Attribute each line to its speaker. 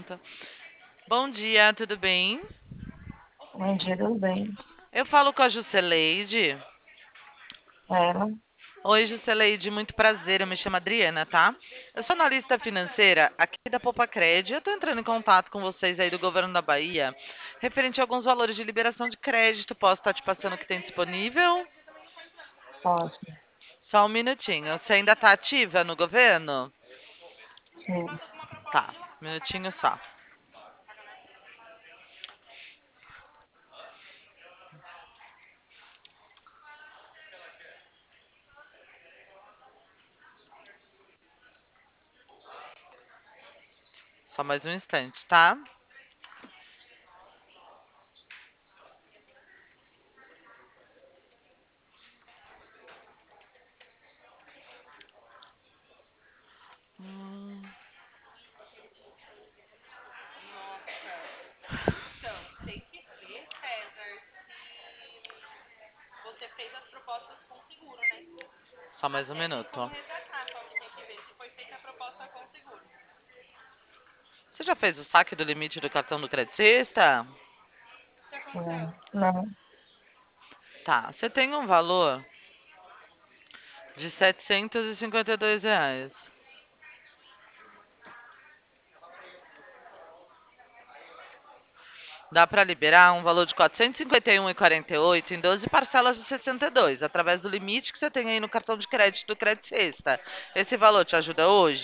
Speaker 1: Pronto. Bom dia, tudo bem?
Speaker 2: Bom dia, tudo bem?
Speaker 1: Eu falo com a Jusceleide.
Speaker 2: Ela,
Speaker 1: Oi, Jusceleide, muito prazer. Eu me chamo Adriana, tá? Eu sou analista financeira aqui da Poupa Cred. Eu tô entrando em contato com vocês aí do governo da Bahia, referente a alguns valores de liberação de crédito. Posso estar te passando o que tem disponível?
Speaker 2: posso,
Speaker 1: Só um minutinho. Você ainda tá ativa no governo?
Speaker 2: sim.
Speaker 1: Tá, um minutinho só. Só mais um instante, tá? Hum, Só mais um minuto. Você já fez o saque do limite do cartão do Credicista?
Speaker 2: Não,
Speaker 1: Tá, você tem um valor de R$ 752. Dá para liberar um valor de R$ 451,48 em 12 parcelas de 62, através do limite que você tem aí no cartão de crédito do Credit Sexta. Esse valor te ajuda hoje?